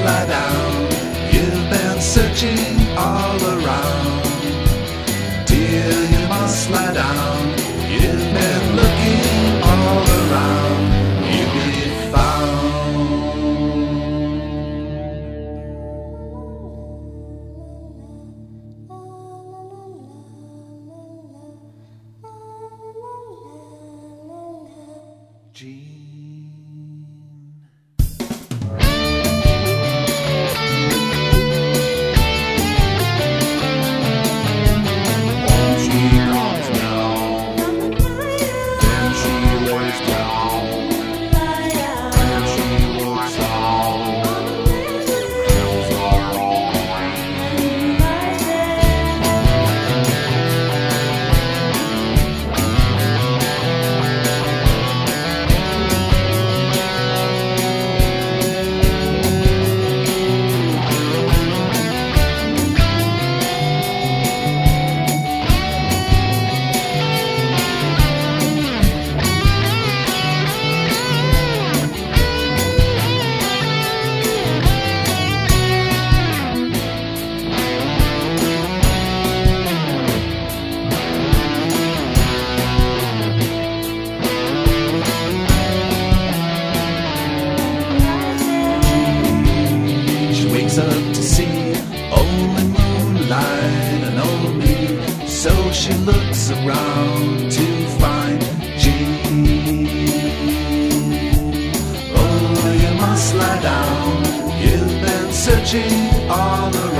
lie down. You've been searching all around. Dear, you must lie down. You've been looking all around. You'll be found. Jean. Up to see only moonlight and only so she looks around to find Jean. Oh, you must lie down. You've been searching all around.